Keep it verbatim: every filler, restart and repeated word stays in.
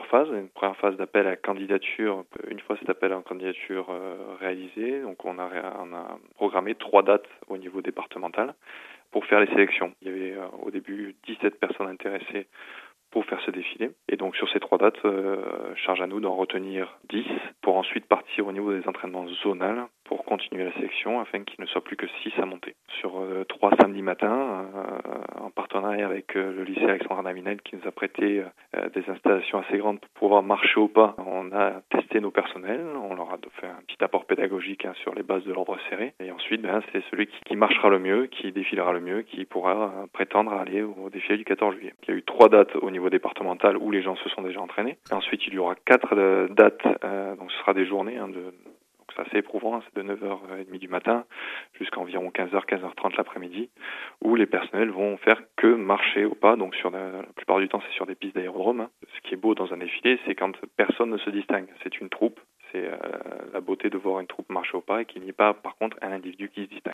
phases. Une première phase d'appel à candidature. Une fois cet appel à candidature euh, réalisé, donc on a, on a programmé trois dates au niveau départemental pour faire les sélections. Il y avait euh, au début dix-sept personnes intéressées pour faire ce défilé. Et donc sur ces trois dates, euh, charge à nous d'en retenir dix pour ensuite partir au niveau des entraînements zonales pour continuer la sélection afin qu'il ne soit plus que six à monter. Sur euh, trois samedis matins, euh, en partenariat avec euh, le lycée Alexandre Navinel qui nous a prêté euh, des installations assez grandes pour pouvoir marcher au pas, on a testé nos personnels, on leur a fait un petit apport pédagogique hein, sur les bases de l'ordre serré. Et ensuite, ben, c'est celui qui, qui marchera le mieux, qui défilera le mieux, qui pourra euh, prétendre à aller au défilé du quatorze juillet. Il y a eu trois dates au niveau départemental où les gens se sont déjà entraînés. Et ensuite, il y aura quatre euh, dates, euh, donc ce sera des journées hein, de... C'est assez éprouvant, hein, c'est de neuf heures trente du matin jusqu'à environ quinze heures, quinze heures trente l'après-midi, où les personnels vont faire que marcher au pas. Donc sur la, la plupart du temps, c'est sur des pistes d'aérodrome. Hein. Ce qui est beau dans un défilé, c'est quand personne ne se distingue. C'est une troupe. C'est euh, la beauté de voir une troupe marcher au pas et qu'il n'y ait pas, par contre, un individu qui se distingue.